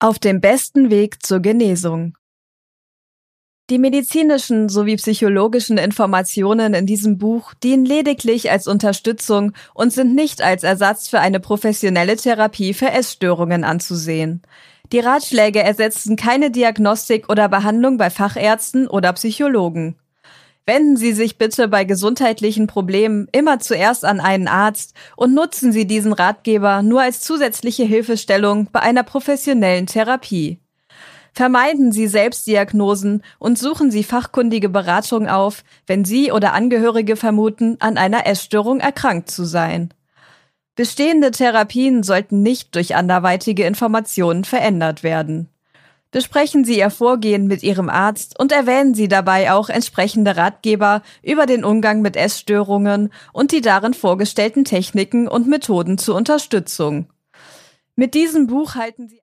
Auf dem besten Weg zur Genesung. Die medizinischen sowie psychologischen Informationen in diesem Buch dienen lediglich als Unterstützung und sind nicht als Ersatz für eine professionelle Therapie für Essstörungen anzusehen. Die Ratschläge ersetzen keine Diagnostik oder Behandlung bei Fachärzten oder Psychologen. Wenden Sie sich bitte bei gesundheitlichen Problemen immer zuerst an einen Arzt und nutzen Sie diesen Ratgeber nur als zusätzliche Hilfestellung bei einer professionellen Therapie. Vermeiden Sie Selbstdiagnosen und suchen Sie fachkundige Beratung auf, wenn Sie oder Angehörige vermuten, an einer Essstörung erkrankt zu sein. Bestehende Therapien sollten nicht durch anderweitige Informationen verändert werden. Besprechen Sie Ihr Vorgehen mit Ihrem Arzt und erwähnen Sie dabei auch entsprechende Ratgeber über den Umgang mit Essstörungen und die darin vorgestellten Techniken und Methoden zur Unterstützung. Mit diesem Buch halten Sie